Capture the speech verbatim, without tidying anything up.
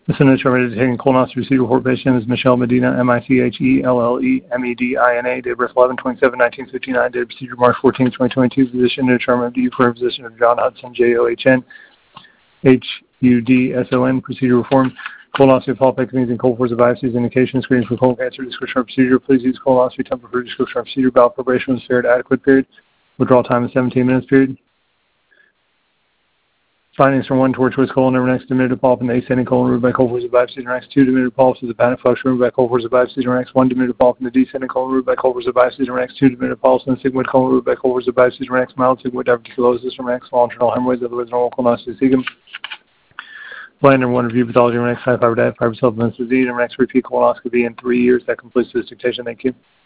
The Senator Charming taking colonoscopy procedure report patient is Michelle Medina, M I C H E L L E M E D I N A, date of birth eleven twenty-seven nineteen fifty-nine, date of procedure March fourteenth twenty twenty-two, physician determined D for physician of John Hudson, J O H N, H U D S O N, procedure reform, colonoscopy of polypectomies and cold force of biopsies, indication, screening for colon cancer, description of procedure, please use colonoscopy template for description of procedure, bowel preparation was fair to adequate period, withdrawal time is seventeen minutes period. Findings from one tortuous colon number next diminutive polyp in the ascending colon removed by cold force of biopsies or next two diminutive polyps of the patent flux removed by cold force of biopsies or next one diminutive polyp in the descending colon removed by cold force of biopsies or next two diminutive polyps in the sigmoid colon removed by cold force of biopsies or next mild sigmoid diverticulosis or next small internal hemorrhoids otherwise normal colonoscopy cecum. Blind number one review pathology or next high fiber diet fiber supplements disease or next repeat colonoscopy in three years. That completes this dictation. Thank you.